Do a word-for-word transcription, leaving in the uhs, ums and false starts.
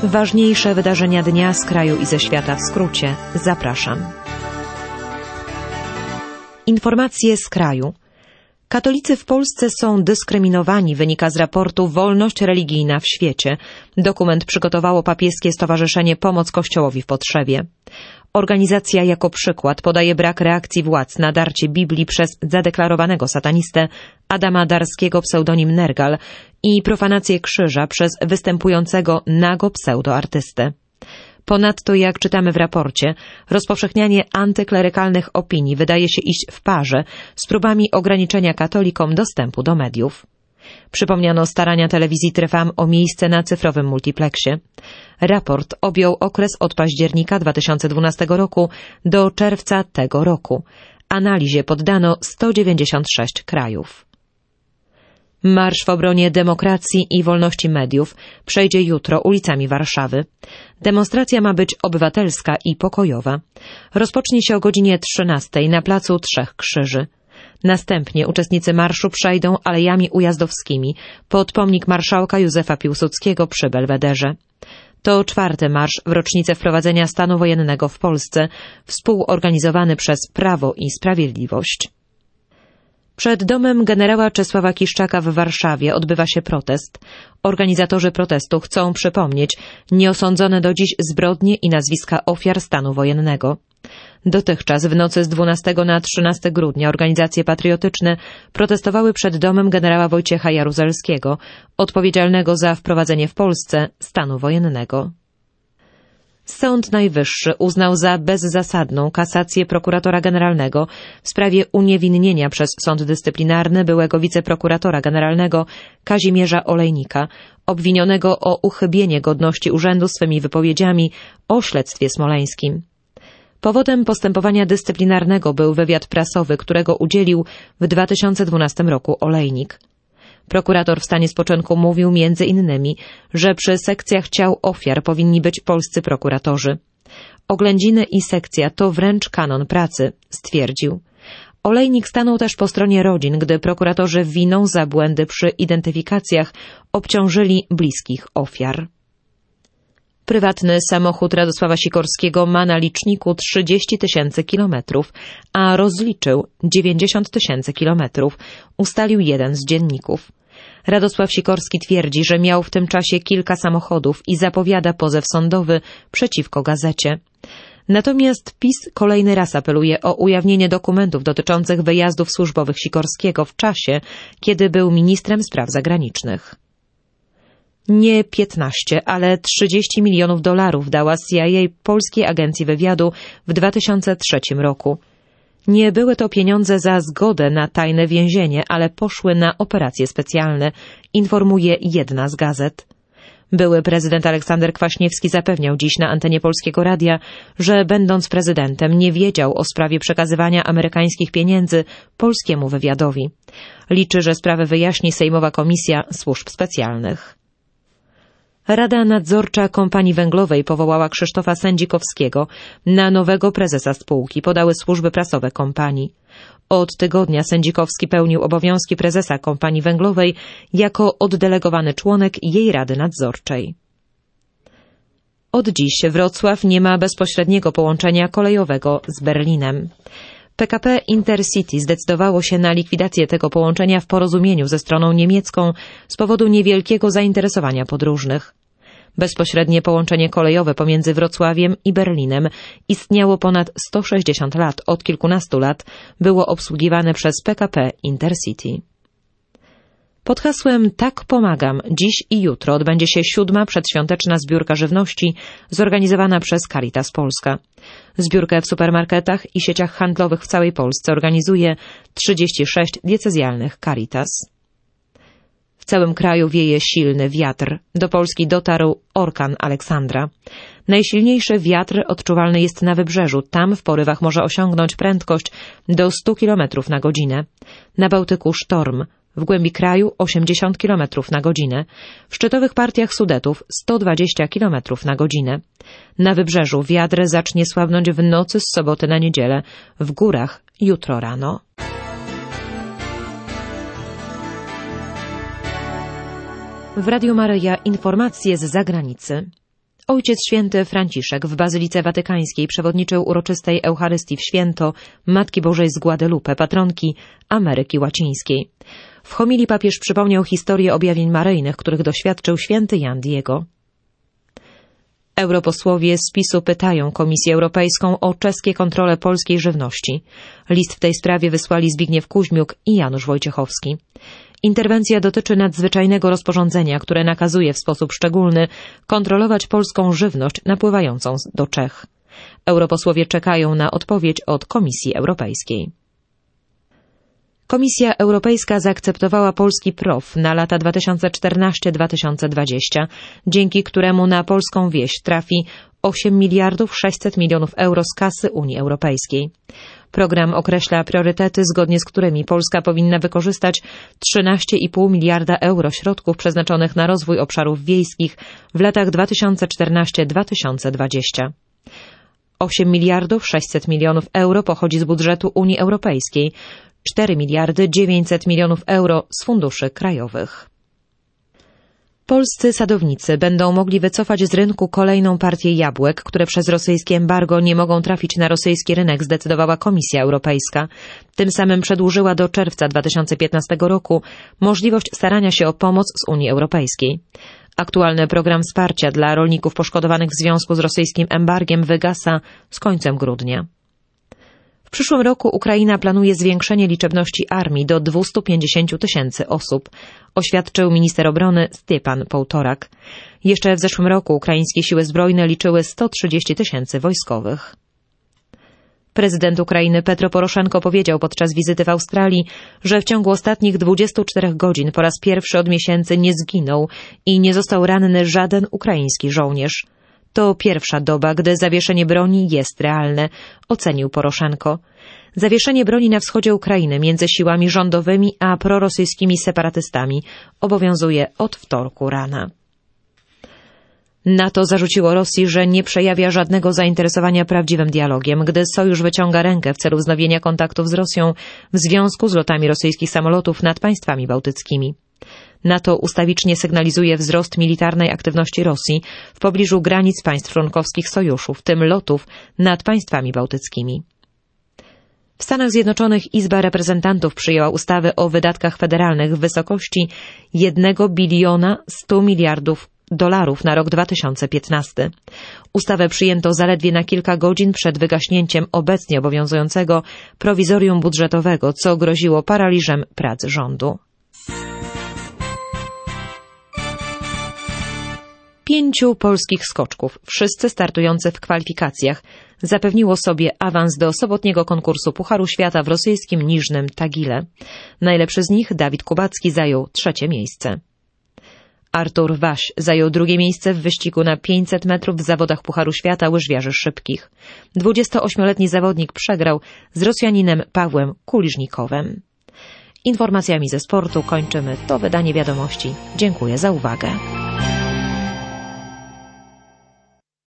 Ważniejsze wydarzenia dnia z kraju i ze świata w skrócie. Zapraszam. Informacje z kraju. Katolicy w Polsce są dyskryminowani, wynika z raportu Wolność religijna w świecie. Dokument przygotowało papieskie Stowarzyszenie Pomoc Kościołowi w Potrzebie. Organizacja jako przykład podaje brak reakcji władz na darcie Biblii przez zadeklarowanego satanistę Adama Darskiego pseudonim Nergal i profanację krzyża przez występującego nago pseudoartystę. Ponadto, jak czytamy w raporcie, rozpowszechnianie antyklerykalnych opinii wydaje się iść w parze z próbami ograniczenia katolikom dostępu do mediów. Przypomniano starania telewizji Trefam o miejsce na cyfrowym multipleksie. Raport objął okres od października dwa tysiące dwunastego roku do czerwca tego roku. Analizie poddano sto dziewięćdziesiąt sześć krajów. Marsz w obronie demokracji i wolności mediów przejdzie jutro ulicami Warszawy. Demonstracja ma być obywatelska i pokojowa. Rozpocznie się o godzinie trzynastej na placu Trzech Krzyży. Następnie uczestnicy marszu przejdą alejami ujazdowskimi pod pomnik marszałka Józefa Piłsudskiego przy Belwederze. To czwarty marsz w rocznicę wprowadzenia stanu wojennego w Polsce, współorganizowany przez Prawo i Sprawiedliwość. Przed domem generała Czesława Kiszczaka w Warszawie odbywa się protest. Organizatorzy protestu chcą przypomnieć nieosądzone do dziś zbrodnie i nazwiska ofiar stanu wojennego. Dotychczas w nocy z dwunastego na trzynastego grudnia organizacje patriotyczne protestowały przed domem generała Wojciecha Jaruzelskiego, odpowiedzialnego za wprowadzenie w Polsce stanu wojennego. Sąd Najwyższy uznał za bezzasadną kasację prokuratora generalnego w sprawie uniewinnienia przez sąd dyscyplinarny byłego wiceprokuratora generalnego Kazimierza Olejnika, obwinionego o uchybienie godności urzędu swymi wypowiedziami o śledztwie smoleńskim. Powodem postępowania dyscyplinarnego był wywiad prasowy, którego udzielił w dwa tysiące dwunastym roku Olejnik. Prokurator w stanie spoczynku mówił między innymi, że przy sekcjach ciał ofiar powinni być polscy prokuratorzy. Oględziny i sekcja to wręcz kanon pracy, stwierdził. Olejnik stanął też po stronie rodzin, gdy prokuratorzy winą za błędy przy identyfikacjach obciążyli bliskich ofiar. Prywatny samochód Radosława Sikorskiego ma na liczniku trzydzieści tysięcy kilometrów, a rozliczył dziewięćdziesiąt tysięcy kilometrów, ustalił jeden z dzienników. Radosław Sikorski twierdzi, że miał w tym czasie kilka samochodów i zapowiada pozew sądowy przeciwko gazecie. Natomiast PiS kolejny raz apeluje o ujawnienie dokumentów dotyczących wyjazdów służbowych Sikorskiego w czasie, kiedy był ministrem spraw zagranicznych. Nie piętnaście, ale trzydzieści milionów dolarów dała C I A polskiej agencji wywiadu w dwa tysiące trzecim roku. Nie były to pieniądze za zgodę na tajne więzienie, ale poszły na operacje specjalne, informuje jedna z gazet. Były prezydent Aleksander Kwaśniewski zapewniał dziś na antenie Polskiego Radia, że będąc prezydentem nie wiedział o sprawie przekazywania amerykańskich pieniędzy polskiemu wywiadowi. Liczy, że sprawę wyjaśni Sejmowa Komisja Służb Specjalnych. Rada Nadzorcza Kompanii Węglowej powołała Krzysztofa Sędzikowskiego na nowego prezesa spółki, podały służby prasowe kompanii. Od tygodnia Sędzikowski pełnił obowiązki prezesa Kompanii Węglowej jako oddelegowany członek jej Rady Nadzorczej. Od dziś Wrocław nie ma bezpośredniego połączenia kolejowego z Berlinem. P K P Intercity zdecydowało się na likwidację tego połączenia w porozumieniu ze stroną niemiecką z powodu niewielkiego zainteresowania podróżnych. Bezpośrednie połączenie kolejowe pomiędzy Wrocławiem i Berlinem istniało ponad sto sześćdziesiąt lat, od kilkunastu lat było obsługiwane przez P K P Intercity. Pod hasłem Tak pomagam dziś i jutro odbędzie się siódma przedświąteczna zbiórka żywności zorganizowana przez Caritas Polska. Zbiórkę w supermarketach i sieciach handlowych w całej Polsce organizuje trzydzieści sześć diecezjalnych Caritas. W całym kraju wieje silny wiatr. Do Polski dotarł orkan Aleksandra. Najsilniejszy wiatr odczuwalny jest na wybrzeżu. Tam w porywach może osiągnąć prędkość do stu kilometrów na godzinę. Na Bałtyku sztorm. W głębi kraju osiemdziesiąt kilometrów na godzinę. W szczytowych partiach Sudetów sto dwadzieścia kilometrów na godzinę. Na wybrzeżu wiatr zacznie słabnąć w nocy z soboty na niedzielę. W górach jutro rano. W Radiu Maryja informacje z zagranicy. Ojciec Święty Franciszek w Bazylice Watykańskiej przewodniczył uroczystej Eucharystii w święto Matki Bożej z Guadalupe, patronki Ameryki Łacińskiej. W homilii papież przypomniał historię objawień maryjnych, których doświadczył święty Jan Diego. Europosłowie z PiS-u pytają Komisję Europejską o czeskie kontrole polskiej żywności. List w tej sprawie wysłali Zbigniew Kuźmiuk i Janusz Wojciechowski. Interwencja dotyczy nadzwyczajnego rozporządzenia, które nakazuje w sposób szczególny kontrolować polską żywność napływającą do Czech. Europosłowie czekają na odpowiedź od Komisji Europejskiej. Komisja Europejska zaakceptowała polski P R O W na lata dwa tysiące czternasty do dwa tysiące dwudziestego, dzięki któremu na polską wieś trafi osiem miliardów sześćset milionów euro z kasy Unii Europejskiej. Program określa priorytety, zgodnie z którymi Polska powinna wykorzystać trzynaście i pół miliarda euro środków przeznaczonych na rozwój obszarów wiejskich w latach dwa tysiące czternasty do dwa tysiące dwudziestego. osiem miliardów sześćset milionów euro pochodzi z budżetu Unii Europejskiej, cztery miliardy dziewięćset milionów euro z funduszy krajowych. Polscy sadownicy będą mogli wycofać z rynku kolejną partię jabłek, które przez rosyjskie embargo nie mogą trafić na rosyjski rynek, zdecydowała Komisja Europejska. Tym samym przedłużyła do czerwca dwa tysiące piętnastego roku możliwość starania się o pomoc z Unii Europejskiej. Aktualny program wsparcia dla rolników poszkodowanych w związku z rosyjskim embargiem wygasa z końcem grudnia. W przyszłym roku Ukraina planuje zwiększenie liczebności armii do dwieście pięćdziesiąt tysięcy osób, oświadczył minister obrony Stjepan Połtorak. Jeszcze w zeszłym roku ukraińskie siły zbrojne liczyły sto trzydzieści tysięcy wojskowych. Prezydent Ukrainy Petro Poroszenko powiedział podczas wizyty w Australii, że w ciągu ostatnich dwudziestu czterech godzin po raz pierwszy od miesięcy nie zginął i nie został ranny żaden ukraiński żołnierz. To pierwsza doba, gdy zawieszenie broni jest realne, ocenił Poroszenko. Zawieszenie broni na wschodzie Ukrainy między siłami rządowymi a prorosyjskimi separatystami obowiązuje od wtorku rana. NATO zarzuciło Rosji, że nie przejawia żadnego zainteresowania prawdziwym dialogiem, gdy sojusz wyciąga rękę w celu wznowienia kontaktów z Rosją w związku z lotami rosyjskich samolotów nad państwami bałtyckimi. NATO ustawicznie sygnalizuje wzrost militarnej aktywności Rosji w pobliżu granic państw członkowskich sojuszu, w tym lotów nad państwami bałtyckimi. W Stanach Zjednoczonych Izba Reprezentantów przyjęła ustawę o wydatkach federalnych w wysokości jednego biliona stu miliardów dolarów na rok dwa tysiące piętnasty. Ustawę przyjęto zaledwie na kilka godzin przed wygaśnięciem obecnie obowiązującego prowizorium budżetowego, co groziło paraliżem prac rządu. Pięciu polskich skoczków, wszyscy startujący w kwalifikacjach, zapewniło sobie awans do sobotniego konkursu Pucharu Świata w rosyjskim Niżnym Tagile. Najlepszy z nich, Dawid Kubacki, zajął trzecie miejsce. Artur Waś zajął drugie miejsce w wyścigu na pięćset metrów w zawodach Pucharu Świata łyżwiarzy szybkich. dwudziestoośmioletni zawodnik przegrał z Rosjaninem Pawłem Kuliżnikowem. Informacjami ze sportu kończymy to wydanie wiadomości. Dziękuję za uwagę.